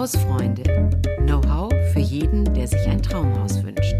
Hausfreunde. Know-how für jeden, der sich ein Traumhaus wünscht.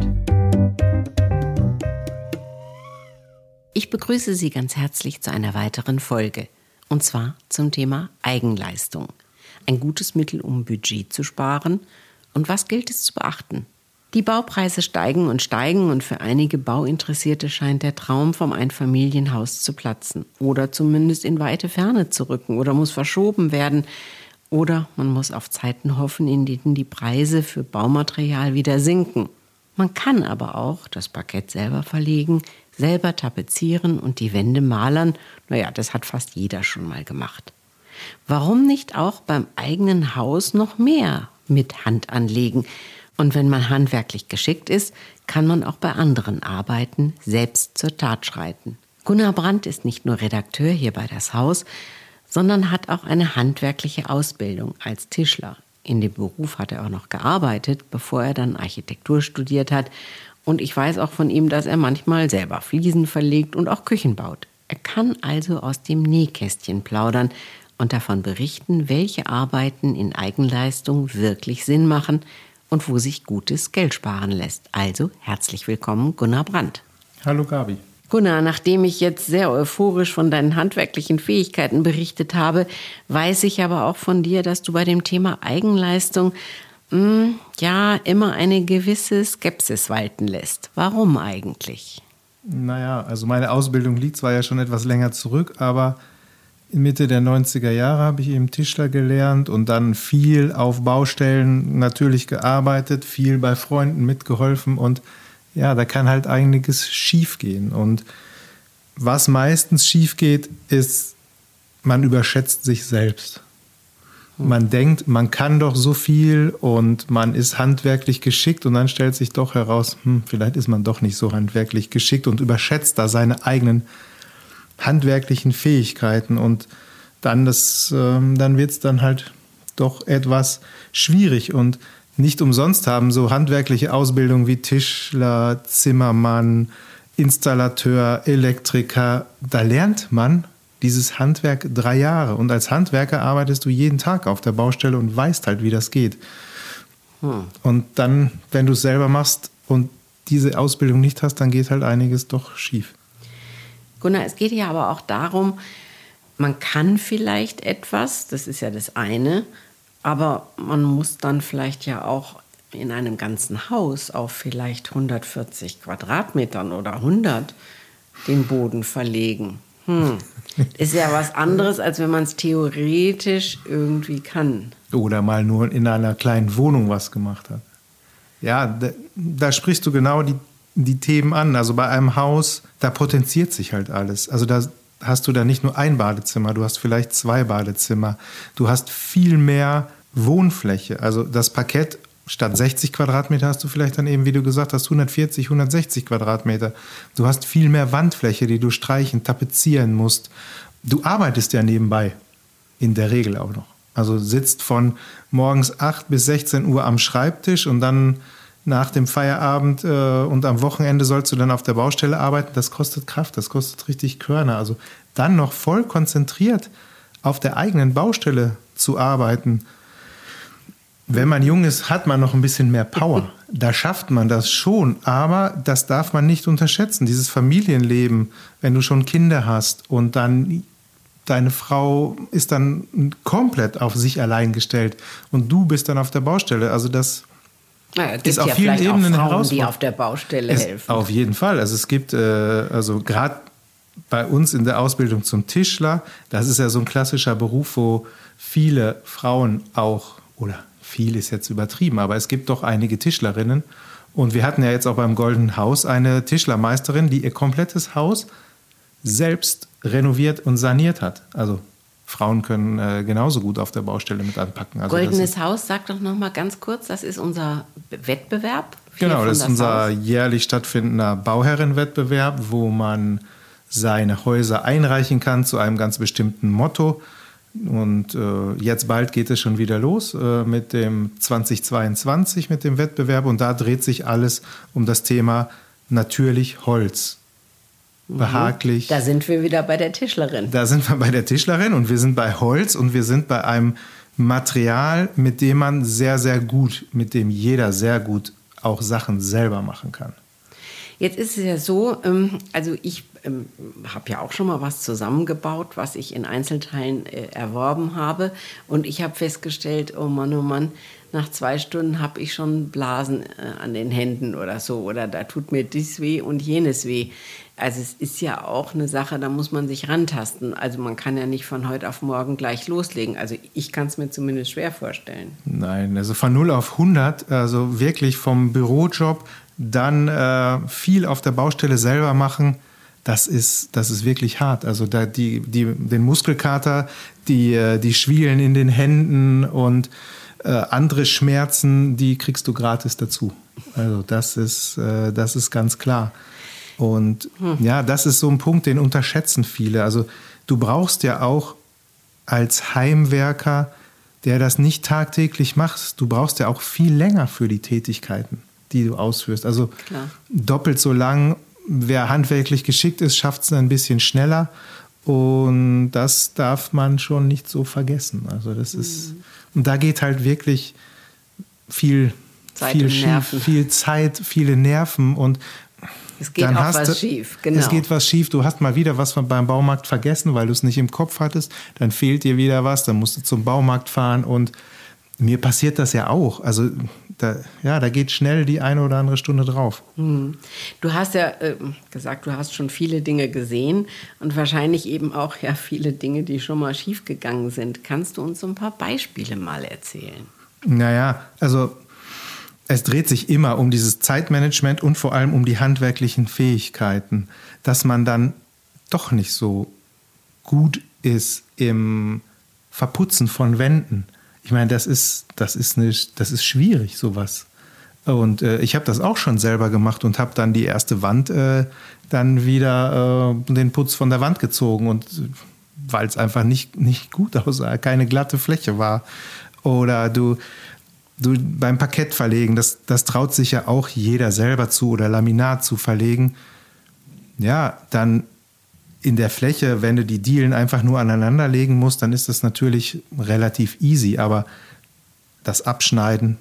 Ich begrüße Sie ganz herzlich zu einer weiteren Folge. Und zwar zum Thema Eigenleistung. Ein gutes Mittel, um Budget zu sparen. Und was gilt es zu beachten? Die Baupreise steigen und für einige Bauinteressierte scheint der Traum vom Einfamilienhaus zu platzen. Oder zumindest in weite Ferne zu rücken oder muss verschoben werden. Oder man muss auf Zeiten hoffen, in denen die Preise für Baumaterial wieder sinken. Man kann aber auch das Parkett selber verlegen, selber tapezieren und die Wände malern. Naja, das hat fast jeder schon mal gemacht. Warum nicht auch beim eigenen Haus noch mehr mit Hand anlegen? Und wenn man handwerklich geschickt ist, kann man auch bei anderen Arbeiten selbst zur Tat schreiten. Gunnar Brandt ist nicht nur Redakteur hier bei Das Haus, sondern hat auch eine handwerkliche Ausbildung als Tischler. In dem Beruf hat er auch noch gearbeitet, bevor er dann Architektur studiert hat. Und ich weiß auch von ihm, dass er manchmal selber Fliesen verlegt und auch Küchen baut. Er kann also aus dem Nähkästchen plaudern und davon berichten, welche Arbeiten in Eigenleistung wirklich Sinn machen und wo sich gutes Geld sparen lässt. Also herzlich willkommen, Gunnar Brandt. Hallo Gabi. Gunnar, nachdem ich jetzt sehr euphorisch von deinen handwerklichen Fähigkeiten berichtet habe, weiß ich aber auch von dir, dass du bei dem Thema Eigenleistung immer eine gewisse Skepsis walten lässt. Warum eigentlich? Naja, also meine Ausbildung liegt zwar ja schon etwas länger zurück, aber Mitte der 90er Jahre habe ich eben Tischler gelernt und dann viel auf Baustellen natürlich gearbeitet, viel bei Freunden mitgeholfen und ja, da kann halt einiges schief gehen. Und was meistens schief geht, ist, man überschätzt sich selbst. Man denkt, man kann doch so viel und man ist handwerklich geschickt und dann stellt sich doch heraus, vielleicht ist man doch nicht so handwerklich geschickt und überschätzt da seine eigenen handwerklichen Fähigkeiten und dann wird es dann halt doch etwas schwierig und nicht umsonst haben so handwerkliche Ausbildungen wie Tischler, Zimmermann, Installateur, Elektriker, da lernt man dieses Handwerk 3 Jahre und als Handwerker arbeitest du jeden Tag auf der Baustelle und weißt halt, wie das geht. Und dann, wenn du es selber machst und diese Ausbildung nicht hast, dann geht halt einiges doch schief. Gunnar, es geht ja aber auch darum, man kann vielleicht etwas, das ist ja das eine, aber man muss dann vielleicht ja auch in einem ganzen Haus auf vielleicht 140 Quadratmetern oder 100 den Boden verlegen. Ist ja was anderes, als wenn man es theoretisch irgendwie kann. Oder mal nur in einer kleinen Wohnung was gemacht hat. Ja, da sprichst du genau die Themen an. Also bei einem Haus, da potenziert sich halt alles. Also da hast du dann nicht nur ein Badezimmer, du hast vielleicht 2 Badezimmer. Du hast viel mehr Wohnfläche. Also das Parkett statt 60 Quadratmeter hast du vielleicht dann eben, wie du gesagt hast, 140, 160 Quadratmeter. Du hast viel mehr Wandfläche, die du streichen, tapezieren musst. Du arbeitest ja nebenbei, in der Regel auch noch. Also sitzt von morgens 8 bis 16 Uhr am Schreibtisch und dann nach dem Feierabend und am Wochenende sollst du dann auf der Baustelle arbeiten. Das kostet Kraft, das kostet richtig Körner. Also dann noch voll konzentriert auf der eigenen Baustelle zu arbeiten. Wenn man jung ist, hat man noch ein bisschen mehr Power. Da schafft man das schon, aber das darf man nicht unterschätzen. Dieses Familienleben, wenn du schon Kinder hast und dann deine Frau ist dann komplett auf sich allein gestellt und du bist dann auf der Baustelle. Also das ist auf vielen Ebenen eine Herausforderung. Die auf der Baustelle helfen. Auf jeden Fall. Also es gibt, also gerade bei uns in der Ausbildung zum Tischler, das ist ja so ein klassischer Beruf, wo viele Frauen auch, oder viel ist jetzt übertrieben, aber es gibt doch einige Tischlerinnen. Und wir hatten ja jetzt auch beim Goldenen Haus eine Tischlermeisterin, die ihr komplettes Haus selbst renoviert und saniert hat. Also Frauen können genauso gut auf der Baustelle mit anpacken. Also Goldenes Haus, sag doch noch mal ganz kurz, das ist unser Wettbewerb. Genau, das ist unser jährlich stattfindender Bauherrenwettbewerb, wo man seine Häuser einreichen kann zu einem ganz bestimmten Motto. Und jetzt bald geht es schon wieder los mit dem 2022, mit dem Wettbewerb. Und da dreht sich alles um das Thema natürlich Holz. Behaglich. Da sind wir wieder bei der Tischlerin. Da sind wir bei der Tischlerin und wir sind bei Holz und wir sind bei einem Material, mit dem man sehr, sehr gut, mit dem jeder sehr gut auch Sachen selber machen kann. Jetzt ist es ja so, also ich habe ja auch schon mal was zusammengebaut, was ich in Einzelteilen erworben habe. Und ich habe festgestellt, oh Mann, nach 2 Stunden habe ich schon Blasen an den Händen oder so. Oder da tut mir dies weh und jenes weh. Also es ist ja auch eine Sache, da muss man sich rantasten. Also man kann ja nicht von heute auf morgen gleich loslegen. Also ich kann es mir zumindest schwer vorstellen. Nein, also von 0 auf 100, also wirklich vom Bürojob, dann viel auf der Baustelle selber machen, das ist wirklich hart. Also da den Muskelkater, die Schwielen in den Händen und andere Schmerzen, die kriegst du gratis dazu. Also das ist ganz klar. Und ja, das ist so ein Punkt, den unterschätzen viele. Also du brauchst ja auch als Heimwerker, der das nicht tagtäglich macht, du brauchst ja auch viel länger für die Tätigkeiten, die du ausführst. Also klar, doppelt so lang. Wer handwerklich geschickt ist, schafft es ein bisschen schneller. Und das darf man schon nicht so vergessen. Also das ist, und da geht halt wirklich viel schief, viel Zeit, viele Nerven und es geht auch was schief, genau. Es geht was schief. Du hast mal wieder was beim Baumarkt vergessen, weil du es nicht im Kopf hattest. Dann fehlt dir wieder was, dann musst du zum Baumarkt fahren. Und mir passiert das ja auch. Also da geht schnell die eine oder andere Stunde drauf. Du hast ja gesagt, du hast schon viele Dinge gesehen und wahrscheinlich eben auch ja viele Dinge, die schon mal schief gegangen sind. Kannst du uns so ein paar Beispiele mal erzählen? Naja, also es dreht sich immer um dieses Zeitmanagement und vor allem um die handwerklichen Fähigkeiten, dass man dann doch nicht so gut ist im Verputzen von Wänden. Ich meine, das ist schwierig, sowas. Und ich habe das auch schon selber gemacht und habe dann die erste Wand dann wieder den Putz von der Wand gezogen, und weil es einfach nicht gut aussah, keine glatte Fläche war. Oder du beim Parkett verlegen, das traut sich ja auch jeder selber zu, oder Laminat zu verlegen. Ja, dann in der Fläche, wenn du die Dielen einfach nur aneinander legen musst, dann ist das natürlich relativ easy. Aber das Abschneiden,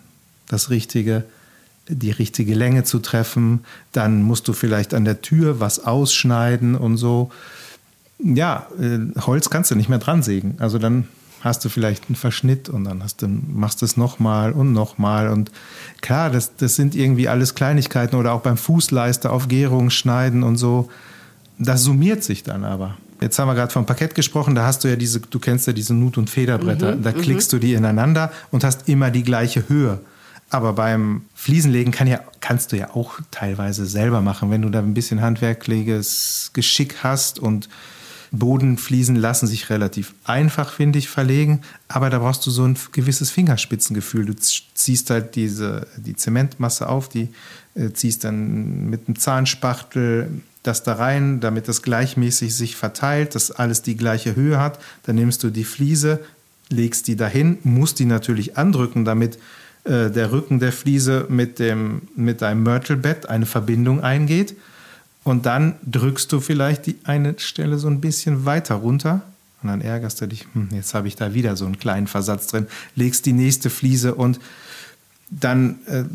die richtige Länge zu treffen, dann musst du vielleicht an der Tür was ausschneiden und so. Ja, Holz kannst du nicht mehr dran sägen. Also dann hast du vielleicht einen Verschnitt und dann machst du es nochmal und nochmal. Und klar, das sind irgendwie alles Kleinigkeiten, oder auch beim Fußleister auf Gärung schneiden und so. Das summiert sich dann aber. Jetzt haben wir gerade vom Parkett gesprochen, da hast du ja du kennst ja diese Nut- und Federbretter. Da klickst du die ineinander und hast immer die gleiche Höhe. Aber beim Fliesenlegen kannst du ja auch teilweise selber machen, wenn du da ein bisschen handwerkliches Geschick hast. Und Bodenfliesen lassen sich relativ einfach, finde ich, verlegen, aber da brauchst du so ein gewisses Fingerspitzengefühl. Du ziehst halt die Zementmasse auf, die ziehst dann mit einem Zahnspachtel das da rein, damit das gleichmäßig sich verteilt, dass alles die gleiche Höhe hat. Dann nimmst du die Fliese, legst die dahin, musst die natürlich andrücken, damit der Rücken der Fliese mit deinem Mörtelbett eine Verbindung eingeht. Und dann drückst du vielleicht die eine Stelle so ein bisschen weiter runter und dann ärgerst du dich, jetzt habe ich da wieder so einen kleinen Versatz drin, legst die nächste Fliese und dann,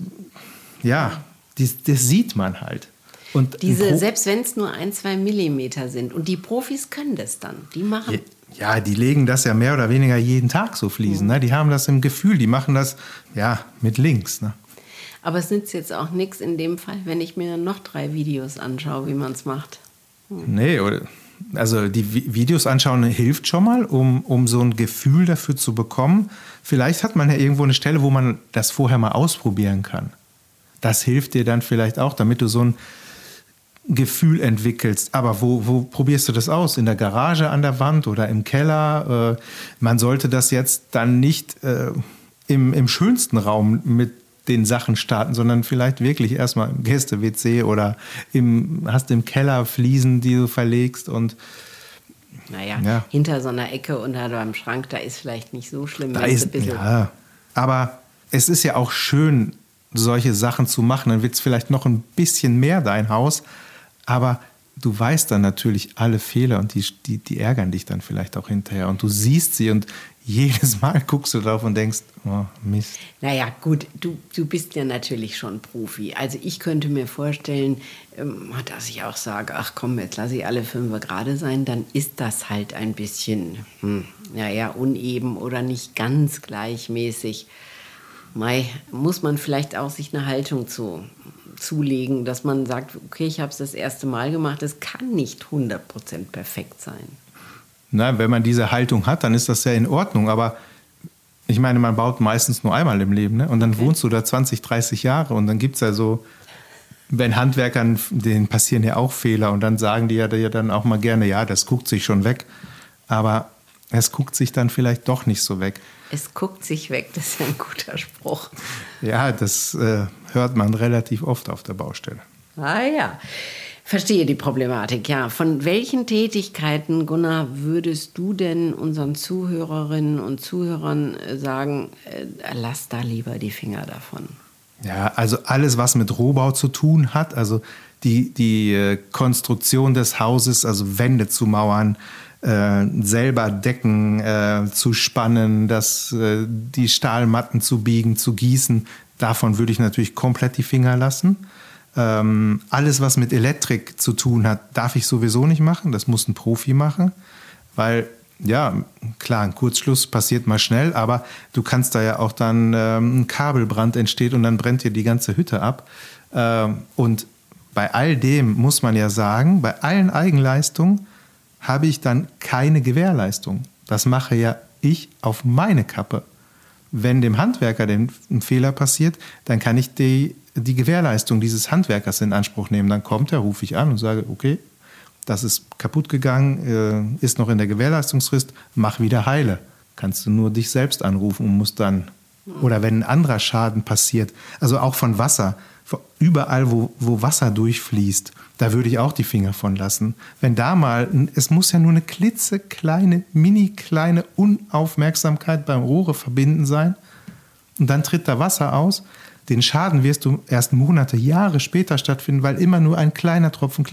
das sieht man halt. Und selbst wenn es nur 1-2 Millimeter sind, und die Profis können das dann, die machen... Ja, die legen das ja mehr oder weniger jeden Tag so Fliesen, ne? Die haben das im Gefühl, die machen das mit links, ne? Aber es nützt jetzt auch nichts in dem Fall, wenn ich mir noch 3 Videos anschaue, wie man es macht. Nee, also die Videos anschauen hilft schon mal, um so ein Gefühl dafür zu bekommen. Vielleicht hat man ja irgendwo eine Stelle, wo man das vorher mal ausprobieren kann. Das hilft dir dann vielleicht auch, damit du so ein Gefühl entwickelst. Aber wo probierst du das aus? In der Garage an der Wand oder im Keller? Man sollte das jetzt dann nicht im schönsten Raum mit den Sachen starten, sondern vielleicht wirklich erstmal im Gäste-WC oder hast im Keller Fliesen, die du verlegst und hinter so einer Ecke unter deinem Schrank, da ist vielleicht nicht so schlimm. Aber es ist ja auch schön, solche Sachen zu machen. Dann wird es vielleicht noch ein bisschen mehr dein Haus, aber du weißt dann natürlich alle Fehler und die ärgern dich dann vielleicht auch hinterher und du siehst sie und jedes Mal guckst du drauf und denkst, oh Mist. Naja, gut, du bist ja natürlich schon Profi. Also ich könnte mir vorstellen, dass ich auch sage, ach komm, jetzt lasse ich alle 5 gerade sein, dann ist das halt ein bisschen, uneben oder nicht ganz gleichmäßig. Muss man vielleicht auch sich eine Haltung zulegen, dass man sagt, okay, ich habe es das erste Mal gemacht, es kann nicht 100% perfekt sein. Na, wenn man diese Haltung hat, dann ist das ja in Ordnung, aber ich meine, man baut meistens nur einmal im Leben, ne? Und dann wohnst du da 20, 30 Jahre und dann gibt es ja so, wenn Handwerkern, denen passieren ja auch Fehler und dann sagen die ja dann auch mal gerne, ja, das guckt sich schon weg, aber es guckt sich dann vielleicht doch nicht so weg. Es guckt sich weg, das ist ja ein guter Spruch. Ja, das hört man relativ oft auf der Baustelle. Ah ja, verstehe die Problematik. Ja, von welchen Tätigkeiten, Gunnar, würdest du denn unseren Zuhörerinnen und Zuhörern sagen, lass da lieber die Finger davon? Ja, also alles, was mit Rohbau zu tun hat, also die Konstruktion des Hauses, also Wände zu mauern, selber Decken zu spannen, die Stahlmatten zu biegen, zu gießen, davon würde ich natürlich komplett die Finger lassen. Alles, was mit Elektrik zu tun hat, darf ich sowieso nicht machen. Das muss ein Profi machen, weil, ja, klar, ein Kurzschluss passiert mal schnell, aber du kannst da ja auch dann ein Kabelbrand entsteht und dann brennt dir die ganze Hütte ab. Und bei all dem muss man ja sagen, bei allen Eigenleistungen habe ich dann keine Gewährleistung. Das mache ja ich auf meine Kappe. Wenn dem Handwerker ein Fehler passiert, dann kann ich die Gewährleistung dieses Handwerkers in Anspruch nehmen. Dann kommt er, rufe ich an und sage, okay, das ist kaputt gegangen, ist noch in der Gewährleistungsfrist, mach wieder heile. Kannst du nur dich selbst anrufen und musst dann, oder wenn ein anderer Schaden passiert, also auch von Wasser, überall, wo Wasser durchfließt, da würde ich auch die Finger von lassen. Wenn da mal, es muss ja nur eine klitzekleine, mini-kleine Unaufmerksamkeit beim Rohre verbinden sein und dann tritt da Wasser aus. Den Schaden wirst du erst Monate, Jahre später stattfinden, weil immer nur ein kleiner Tropfen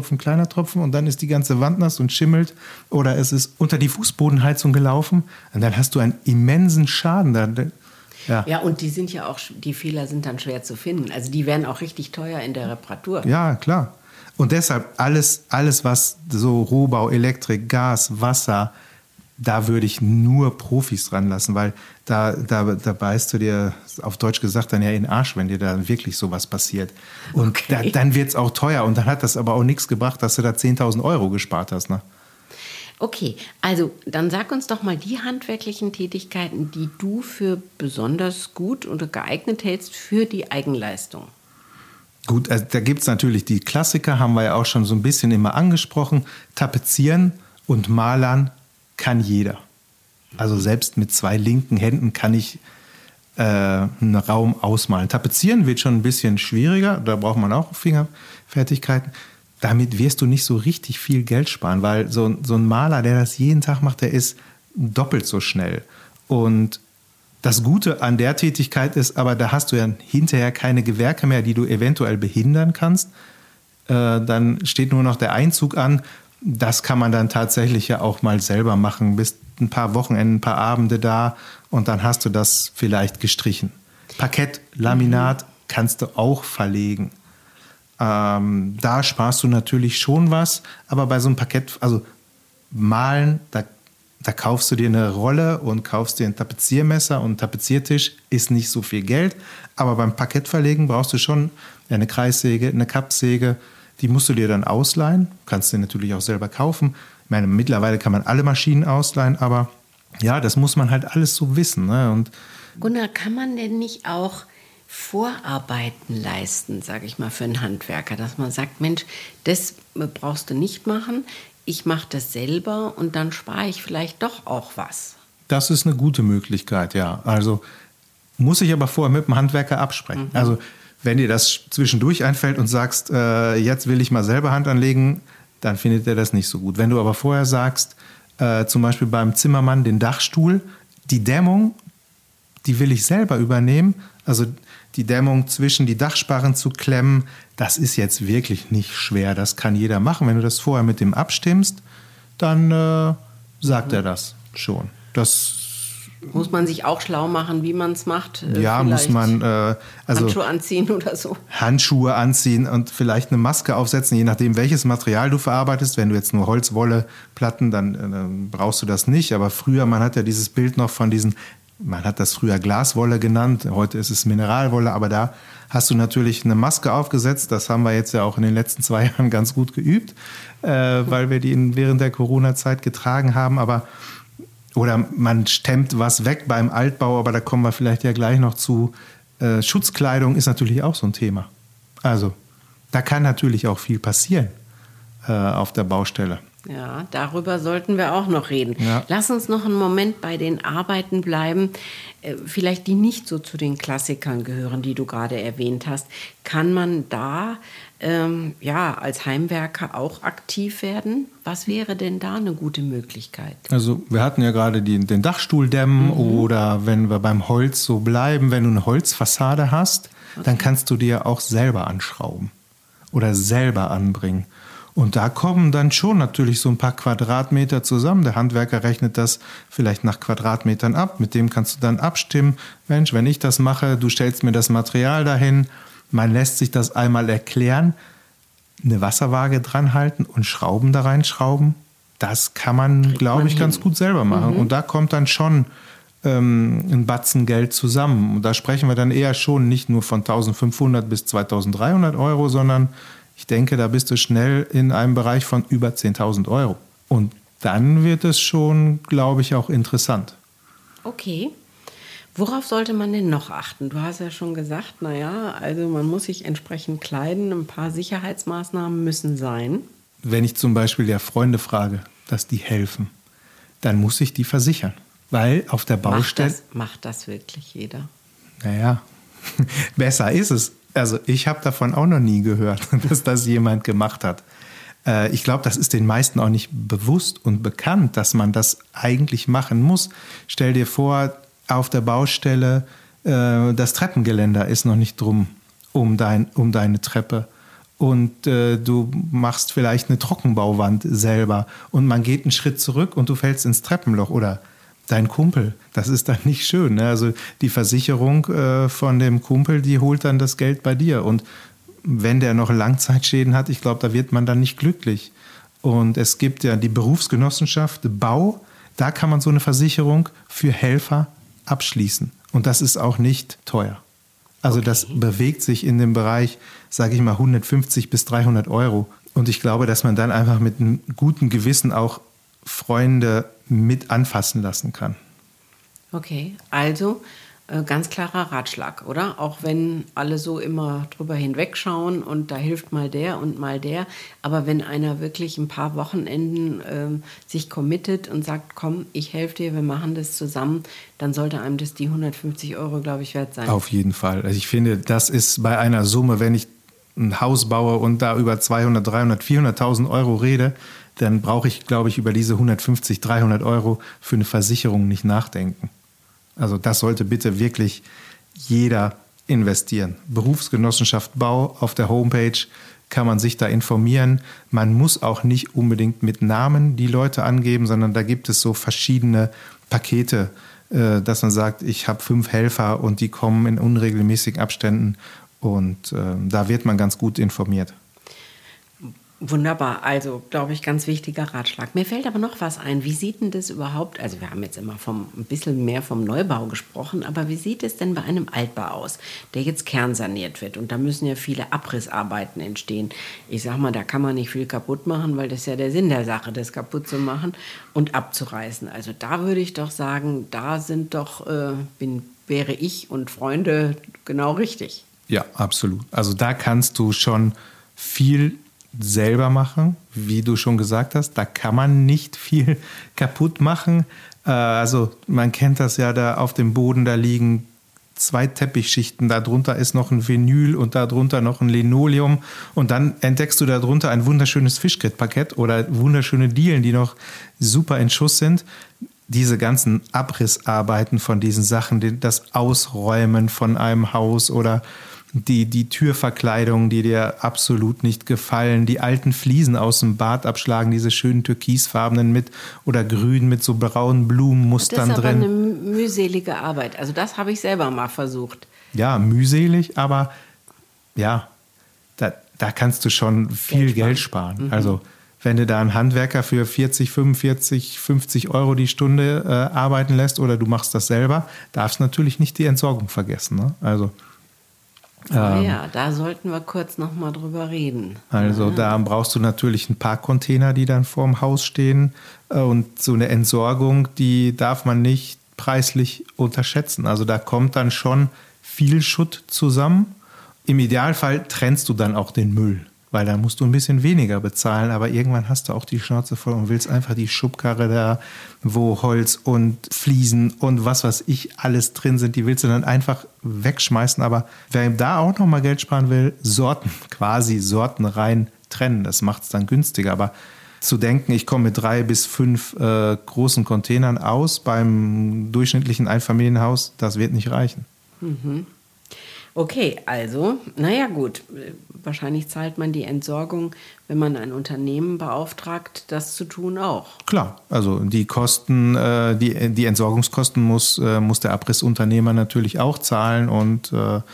und dann ist die ganze Wand nass und schimmelt oder es ist unter die Fußbodenheizung gelaufen und dann hast du einen immensen Schaden da. Ja, und die Fehler sind dann schwer zu finden. Also die werden auch richtig teuer in der Reparatur. Ja, klar. Und deshalb alles, was so Rohbau, Elektrik, Gas, Wasser, da würde ich nur Profis dran lassen, weil da beißt du dir, auf Deutsch gesagt, dann ja in den Arsch, wenn dir da wirklich sowas passiert. Und okay. Dann wird es auch teuer und dann hat das aber auch nichts gebracht, dass du da 10.000 Euro gespart hast. Ne? Okay, also dann sag uns doch mal die handwerklichen Tätigkeiten, die du für besonders gut oder geeignet hältst für die Eigenleistung. Gut, also da gibt es natürlich die Klassiker, haben wir ja auch schon so ein bisschen immer angesprochen. Tapezieren und Malern kann jeder. Also selbst mit 2 linken Händen kann ich einen Raum ausmalen. Tapezieren wird schon ein bisschen schwieriger, da braucht man auch Fingerfertigkeiten. Damit wirst du nicht so richtig viel Geld sparen, weil so ein Maler, der das jeden Tag macht, der ist doppelt so schnell. Und das Gute an der Tätigkeit ist, aber da hast du ja hinterher keine Gewerke mehr, die du eventuell behindern kannst. Dann steht nur noch der Einzug an. Das kann man dann tatsächlich ja auch mal selber machen. Bist ein paar Wochenenden, ein paar Abende da und dann hast du das vielleicht gestrichen. Parkett, Laminat kannst du auch verlegen. Da sparst du natürlich schon was, aber bei so einem Parkett, also malen, da kaufst du dir eine Rolle und kaufst dir ein Tapeziermesser und ein Tapeziertisch, ist nicht so viel Geld, aber beim Parkettverlegen brauchst du schon eine Kreissäge, eine Kappsäge, die musst du dir dann ausleihen, kannst du natürlich auch selber kaufen. Ich meine, mittlerweile kann man alle Maschinen ausleihen, aber ja, das muss man halt alles so wissen. Ne? Und Gunnar, kann man denn nicht auch Vorarbeiten leisten, sage ich mal, für einen Handwerker, dass man sagt, Mensch, das brauchst du nicht machen, ich mache das selber und dann spare ich vielleicht doch auch was. Das ist eine gute Möglichkeit, ja. Also muss ich aber vorher mit dem Handwerker absprechen. Also wenn dir das zwischendurch einfällt und sagst, jetzt will ich mal selber Hand anlegen, dann findet er das nicht so gut. Wenn du aber vorher sagst, zum Beispiel beim Zimmermann den Dachstuhl, die Dämmung, die will ich selber übernehmen, also die Dämmung zwischen die Dachsparren zu klemmen, das ist jetzt wirklich nicht schwer. Das kann jeder machen. Wenn du das vorher mit dem abstimmst, dann sagt er das schon. Das Muss man sich auch schlau machen, wie man es macht? Ja, muss man Handschuhe anziehen oder so. Handschuhe anziehen und vielleicht eine Maske aufsetzen, je nachdem, welches Material du verarbeitest. Wenn du jetzt nur Holzwolleplatten, dann brauchst du das nicht. Aber früher, man hat ja dieses Bild noch von diesen, man hat das früher Glaswolle genannt, heute ist es Mineralwolle, aber da hast du natürlich eine Maske aufgesetzt. Das haben wir jetzt ja auch in den letzten 2 Jahren ganz gut geübt, weil wir die während der Corona-Zeit getragen haben. Oder man stemmt was weg beim Altbau, aber da kommen wir vielleicht ja gleich noch zu. Schutzkleidung ist natürlich auch so ein Thema. Also da kann natürlich auch viel passieren auf der Baustelle. Ja, darüber sollten wir auch noch reden. Ja. Lass uns noch einen Moment bei den Arbeiten bleiben, vielleicht die nicht so zu den Klassikern gehören, die du gerade erwähnt hast. Kann man da als Heimwerker auch aktiv werden? Was wäre denn da eine gute Möglichkeit? Also wir hatten ja gerade den Dachstuhl dämmen oder wenn wir beim Holz so bleiben, wenn du eine Holzfassade hast, dann kannst du dir auch selber anschrauben oder selber anbringen. Und da kommen dann schon natürlich so ein paar Quadratmeter zusammen. Der Handwerker rechnet das vielleicht nach Quadratmetern ab. Mit dem kannst du dann abstimmen. Mensch, wenn ich das mache, du stellst mir das Material dahin. Man lässt sich das einmal erklären, eine Wasserwaage dran halten und Schrauben da reinschrauben. Das kann man, glaube ich, ganz gut selber machen. Und da kommt dann schon ein Batzen Geld zusammen. Und da sprechen wir dann eher schon nicht nur von 1.500 bis 2.300 Euro, sondern ich denke, da bist du schnell in einem Bereich von über 10.000 Euro. Und dann wird es schon, glaube ich, auch interessant. Okay. Worauf sollte man denn noch achten? Du hast ja schon gesagt, also man muss sich entsprechend kleiden. Ein paar Sicherheitsmaßnahmen müssen sein. Wenn ich zum Beispiel ja Freunde frage, dass die helfen, dann muss ich die versichern. Weil auf der Baustelle... Macht das wirklich jeder? Naja, besser ist es. Also ich habe davon auch noch nie gehört, dass das jemand gemacht hat. Ich glaube, das ist den meisten auch nicht bewusst und bekannt, dass man das eigentlich machen muss. Stell dir vor, auf der Baustelle, das Treppengeländer ist noch nicht drum um deine Treppe. Und du machst vielleicht eine Trockenbauwand selber und man geht einen Schritt zurück und du fällst ins Treppenloch oder dein Kumpel. Das ist dann nicht schön. Ne? Also die Versicherung von dem Kumpel, die holt dann das Geld bei dir. Und wenn der noch Langzeitschäden hat, ich glaube, da wird man dann nicht glücklich. Und es gibt ja die Berufsgenossenschaft Bau, da kann man so eine Versicherung für Helfer abschließen. Und das ist auch nicht teuer. Also das bewegt sich in dem Bereich, sage ich mal, 150 bis 300 Euro. Und ich glaube, dass man dann einfach mit einem guten Gewissen auch Freunde mit anfassen lassen kann. Okay, also ganz klarer Ratschlag, oder? Auch wenn alle so immer drüber hinwegschauen und da hilft mal der und mal der. Aber wenn einer wirklich ein paar Wochenenden sich committet und sagt, komm, ich helfe dir, wir machen das zusammen, dann sollte einem das die 150 Euro, glaube ich, wert sein. Auf jeden Fall. Also ich finde, das ist bei einer Summe, wenn ich ein Haus baue und da über 200, 300, 400.000 Euro rede, dann brauche ich, glaube ich, über diese 150, 300 Euro für eine Versicherung nicht nachdenken. Also das sollte bitte wirklich jeder investieren. Berufsgenossenschaft Bau, auf der Homepage kann man sich da informieren. Man muss auch nicht unbedingt mit Namen die Leute angeben, sondern da gibt es so verschiedene Pakete, dass man sagt, ich habe 5 Helfer und die kommen in unregelmäßigen Abständen und da wird man ganz gut informiert. Wunderbar, also glaube ich, ganz wichtiger Ratschlag. Mir fällt aber noch was ein. Wie sieht denn das überhaupt, also wir haben jetzt immer ein bisschen mehr vom Neubau gesprochen, aber wie sieht es denn bei einem Altbau aus, der jetzt kernsaniert wird? Und da müssen ja viele Abrissarbeiten entstehen. Ich sag mal, da kann man nicht viel kaputt machen, weil das ist ja der Sinn der Sache, das kaputt zu machen und abzureißen. Also da würde ich doch sagen, da sind doch, wäre ich und Freunde genau richtig. Ja, absolut. Also da kannst du schon viel selber machen, wie du schon gesagt hast. Da kann man nicht viel kaputt machen. Also man kennt das ja, da auf dem Boden, da liegen 2 Teppichschichten, darunter ist noch ein Vinyl und darunter noch ein Linoleum und dann entdeckst du darunter ein wunderschönes Fischgrätparkett oder wunderschöne Dielen, die noch super in Schuss sind. Diese ganzen Abrissarbeiten von diesen Sachen, das Ausräumen von einem Haus oder die Türverkleidungen, die dir absolut nicht gefallen, die alten Fliesen aus dem Bad abschlagen, diese schönen türkisfarbenen mit oder grün mit so braunen Blumenmustern drin. Das ist aber eine mühselige Arbeit. Also das habe ich selber mal versucht. Ja, mühselig, aber ja, da kannst du schon viel Geld sparen. Also wenn du da einen Handwerker für 40, 45, 50 Euro die Stunde arbeiten lässt oder du machst das selber, darfst natürlich nicht die Entsorgung vergessen. Ne? Also ja, da sollten wir kurz noch mal drüber reden. Also da brauchst du natürlich ein paar Container, die dann vorm Haus stehen. Und so eine Entsorgung, die darf man nicht preislich unterschätzen. Also da kommt dann schon viel Schutt zusammen. Im Idealfall trennst du dann auch den Müll, weil da musst du ein bisschen weniger bezahlen. Aber irgendwann hast du auch die Schnauze voll und willst einfach die Schubkarre da, wo Holz und Fliesen und was weiß ich alles drin sind, die willst du dann einfach wegschmeißen. Aber wer da auch nochmal Geld sparen will, Sorten rein trennen. Das macht es dann günstiger. Aber zu denken, ich komme mit 3 bis 5 großen Containern aus beim durchschnittlichen Einfamilienhaus, das wird nicht reichen. Okay, also, naja gut, wahrscheinlich zahlt man die Entsorgung, wenn man ein Unternehmen beauftragt, das zu tun auch. Klar, also die Kosten, die Entsorgungskosten muss der Abrissunternehmer natürlich auch zahlen und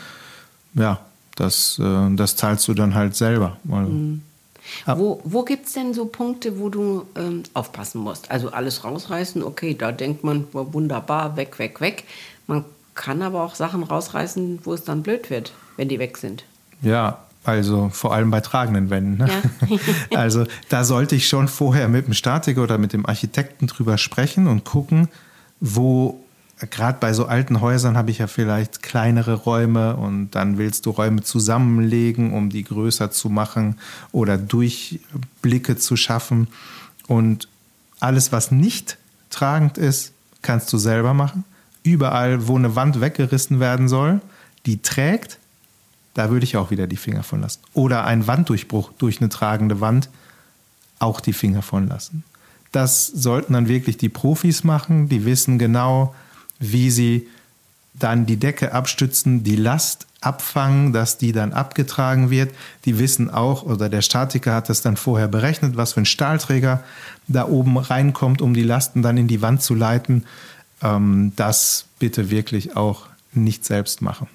das zahlst du dann halt selber. Also, Wo gibt es denn so Punkte, wo du aufpassen musst? Also alles rausreißen, okay, da denkt man, wunderbar, weg, weg, weg. Man kann aber auch Sachen rausreißen, wo es dann blöd wird, wenn die weg sind. Ja, also vor allem bei tragenden Wänden. Ne? Ja. Also da sollte ich schon vorher mit dem Statiker oder mit dem Architekten drüber sprechen und gucken, wo, gerade bei so alten Häusern habe ich ja vielleicht kleinere Räume und dann willst du Räume zusammenlegen, um die größer zu machen oder Durchblicke zu schaffen. Und alles, was nicht tragend ist, kannst du selber machen. Überall, wo eine Wand weggerissen werden soll, die trägt, da würde ich auch wieder die Finger von lassen. Oder ein Wanddurchbruch durch eine tragende Wand, auch die Finger von lassen. Das sollten dann wirklich die Profis machen, die wissen genau, wie sie dann die Decke abstützen, die Last abfangen, dass die dann abgetragen wird. Die wissen auch, oder der Statiker hat das dann vorher berechnet, was für ein Stahlträger da oben reinkommt, um die Lasten dann in die Wand zu leiten. Das bitte wirklich auch nicht selbst machen.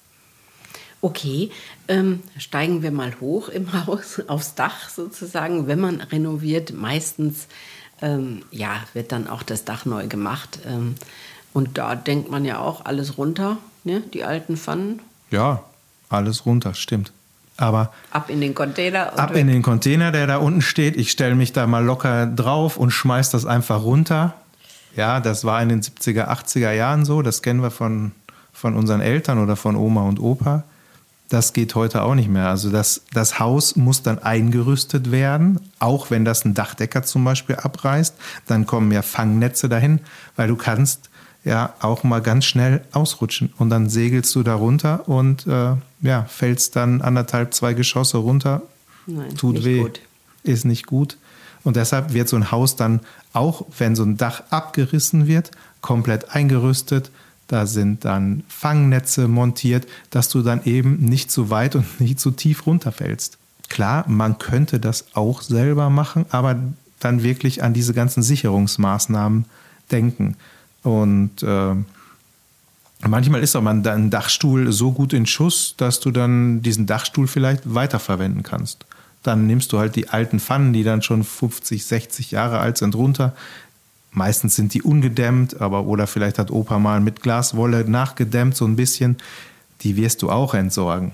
Okay, steigen wir mal hoch im Haus, aufs Dach sozusagen. Wenn man renoviert, meistens wird dann auch das Dach neu gemacht. Und da denkt man ja auch alles runter, ne? Die alten Pfannen. Ja, alles runter, stimmt. Aber ab in den Container. Ab in den Container, der da unten steht. Ich stelle mich da mal locker drauf und schmeiß das einfach runter. Ja, das war in den 70er, 80er Jahren so. Das kennen wir von unseren Eltern oder von Oma und Opa. Das geht heute auch nicht mehr. Also das Haus muss dann eingerüstet werden, auch wenn das ein Dachdecker zum Beispiel abreißt. Dann kommen ja Fangnetze dahin, weil du kannst ja auch mal ganz schnell ausrutschen. Und dann segelst du da runter und fällst dann 1,5, 2 Geschosse runter. Nein, tut weh. Gut. Ist nicht gut. Und deshalb wird so ein Haus dann, auch wenn so ein Dach abgerissen wird, komplett eingerüstet. Da sind dann Fangnetze montiert, dass du dann eben nicht zu weit und nicht zu tief runterfällst. Klar, man könnte das auch selber machen, aber dann wirklich an diese ganzen Sicherungsmaßnahmen denken. Und manchmal ist auch ein Dachstuhl so gut in Schuss, dass du dann diesen Dachstuhl vielleicht weiterverwenden kannst. Dann nimmst du halt die alten Pfannen, die dann schon 50, 60 Jahre alt sind, runter. Meistens sind die ungedämmt, oder vielleicht hat Opa mal mit Glaswolle nachgedämmt, so ein bisschen. Die wirst du auch entsorgen.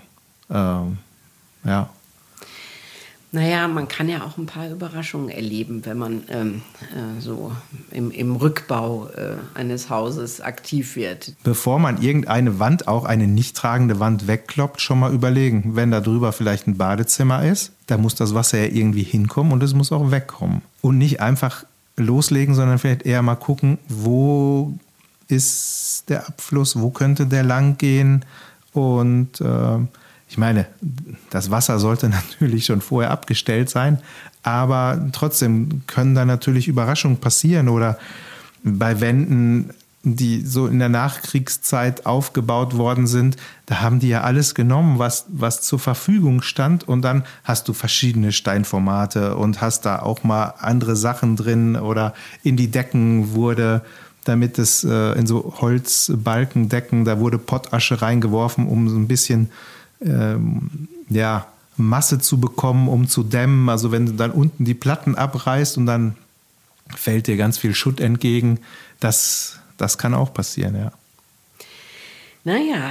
Ja. Naja, man kann ja auch ein paar Überraschungen erleben, wenn man so im Rückbau eines Hauses aktiv wird. Bevor man irgendeine Wand, auch eine nicht tragende Wand wegkloppt, schon mal überlegen. Wenn da drüber vielleicht ein Badezimmer ist, da muss das Wasser ja irgendwie hinkommen und es muss auch wegkommen. Und nicht einfach loslegen, sondern vielleicht eher mal gucken, wo ist der Abfluss, wo könnte der lang gehen. Und ich meine, das Wasser sollte natürlich schon vorher abgestellt sein, aber trotzdem können da natürlich Überraschungen passieren oder bei Wänden die so in der Nachkriegszeit aufgebaut worden sind, da haben die ja alles genommen, was zur Verfügung stand, und dann hast du verschiedene Steinformate und hast da auch mal andere Sachen drin, oder in die Decken wurde, damit es in so Holzbalkendecken, da wurde Pottasche reingeworfen, um so ein bisschen Masse zu bekommen, um zu dämmen. Also wenn du dann unten die Platten abreißt und dann fällt dir ganz viel Schutt entgegen, das kann auch passieren, ja. Naja,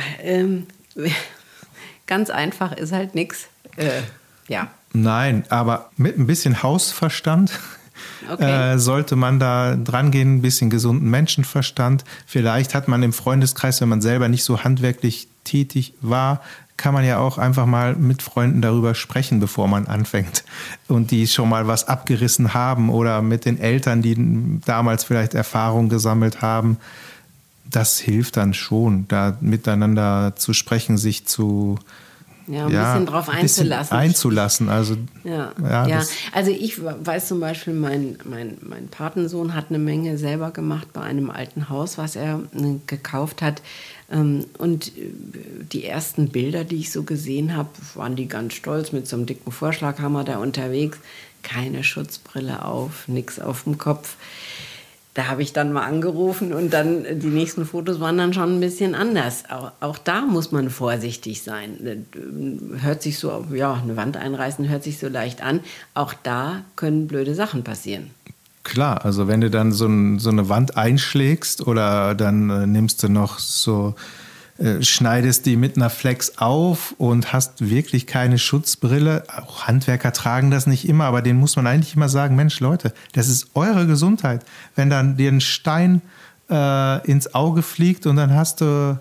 ganz einfach ist halt nichts. Ja. Nein, aber mit ein bisschen Hausverstand sollte man da dran gehen, ein bisschen gesunden Menschenverstand. Vielleicht hat man im Freundeskreis, wenn man selber nicht so handwerklich tätig war, kann man ja auch einfach mal mit Freunden darüber sprechen, bevor man anfängt. Und die schon mal was abgerissen haben, oder mit den Eltern, die damals vielleicht Erfahrung gesammelt haben. Das hilft dann schon, da miteinander zu sprechen, sich zu ein bisschen drauf einzulassen. Also, also ich weiß zum Beispiel, mein Patensohn hat eine Menge selber gemacht bei einem alten Haus, was er gekauft hat. Und die ersten Bilder, die ich so gesehen habe, waren die ganz stolz mit so einem dicken Vorschlaghammer da unterwegs. Keine Schutzbrille auf, nichts auf dem Kopf. Da habe ich dann mal angerufen, und dann die nächsten Fotos waren dann schon ein bisschen anders. Auch da muss man vorsichtig sein. Hört sich so, eine Wand einreißen hört sich so leicht an. Auch da können blöde Sachen passieren. Klar, also wenn du dann so eine Wand einschlägst, oder dann nimmst du noch schneidest die mit einer Flex auf und hast wirklich keine Schutzbrille. Auch Handwerker tragen das nicht immer, aber denen muss man eigentlich immer sagen, Mensch Leute, das ist eure Gesundheit. Wenn dann dir ein Stein ins Auge fliegt und dann hast du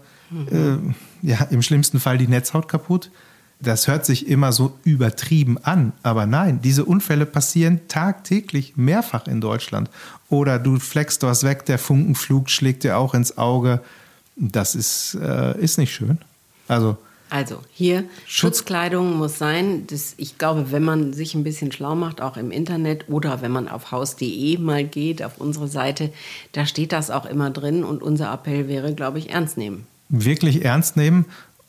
im schlimmsten Fall die Netzhaut kaputt. Das hört sich immer so übertrieben an, aber nein, diese Unfälle passieren tagtäglich mehrfach in Deutschland. Oder du fleckst was weg, der Funkenflug schlägt dir auch ins Auge. Das ist nicht schön. Also hier, Schutzkleidung muss sein. Ich glaube, wenn man sich ein bisschen schlau macht, auch im Internet, oder wenn man auf haus.de mal geht, auf unsere Seite, da steht das auch immer drin. Und unser Appell wäre, glaube ich, ernst nehmen. Wirklich ernst nehmen,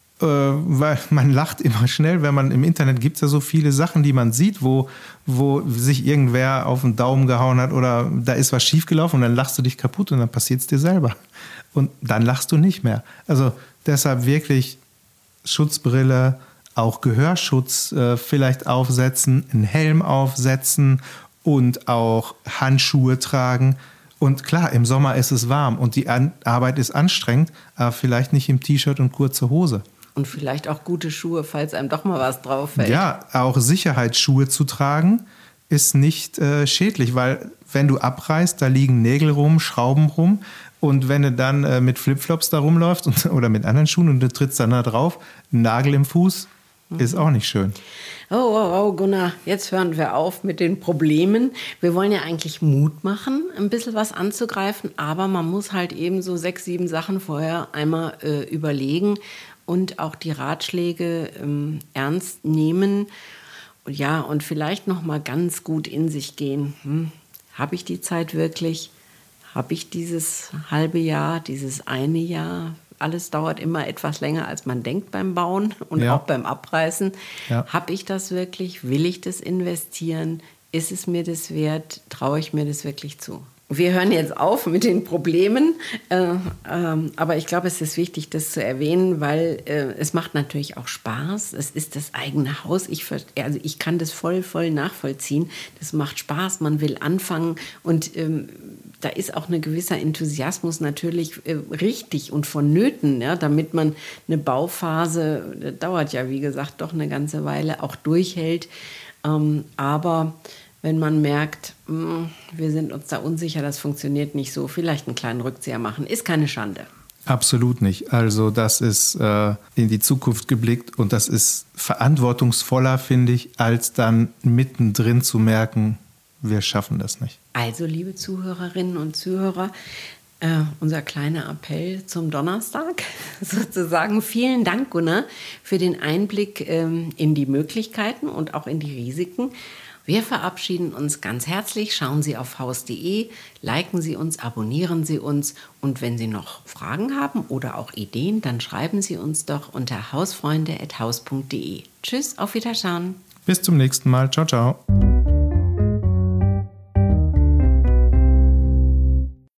weil man lacht immer schnell, wenn man im Internet gibt es ja so viele Sachen, die man sieht, wo sich irgendwer auf den Daumen gehauen hat, oder da ist was schiefgelaufen, und dann lachst du dich kaputt und dann passiert es dir selber. Und dann lachst du nicht mehr. Also deshalb wirklich Schutzbrille, auch Gehörschutz vielleicht aufsetzen, einen Helm aufsetzen und auch Handschuhe tragen. Und klar, im Sommer ist es warm und die Arbeit ist anstrengend, aber vielleicht nicht im T-Shirt und kurze Hose. Und vielleicht auch gute Schuhe, falls einem doch mal was drauf fällt. Ja, auch Sicherheitsschuhe zu tragen ist nicht schädlich, weil wenn du abreißt, da liegen Nägel rum, Schrauben rum. Und wenn du dann mit Flipflops da rumläufst oder mit anderen Schuhen und du trittst dann da drauf, ein Nagel im Fuß, ist auch nicht schön. Oh, Gunnar, jetzt hören wir auf mit den Problemen. Wir wollen ja eigentlich Mut machen, ein bisschen was anzugreifen, aber man muss halt eben so 6, 7 Sachen vorher einmal überlegen und auch die Ratschläge ernst nehmen. Ja, und vielleicht noch mal ganz gut in sich gehen. Habe ich die Zeit wirklich? Habe ich dieses halbe Jahr, dieses eine Jahr? Alles dauert immer etwas länger, als man denkt beim Bauen und auch beim Abreißen. Ja. Habe ich das wirklich? Will ich das investieren? Ist es mir das wert? Traue ich mir das wirklich zu? Wir hören jetzt auf mit den Problemen, aber ich glaube, es ist wichtig, das zu erwähnen, weil es macht natürlich auch Spaß. Es ist das eigene Haus. Ich kann das voll nachvollziehen. Das macht Spaß, man will anfangen und da ist auch ein gewisser Enthusiasmus natürlich richtig und vonnöten, ja, damit man eine Bauphase, dauert ja wie gesagt doch eine ganze Weile, auch durchhält. Aber wenn man merkt, wir sind uns da unsicher, das funktioniert nicht so, vielleicht einen kleinen Rückzieher machen, ist keine Schande. Absolut nicht. Also das ist in die Zukunft geblickt und das ist verantwortungsvoller, finde ich, als dann mittendrin zu merken, wir schaffen das nicht. Also, liebe Zuhörerinnen und Zuhörer, unser kleiner Appell zum Donnerstag sozusagen. Vielen Dank, Gunnar, für den Einblick in die Möglichkeiten und auch in die Risiken. Wir verabschieden uns ganz herzlich. Schauen Sie auf haus.de, liken Sie uns, abonnieren Sie uns und wenn Sie noch Fragen haben oder auch Ideen, dann schreiben Sie uns doch unter hausfreunde@haus.de. Tschüss, auf Wiederschauen. Bis zum nächsten Mal. Ciao, ciao.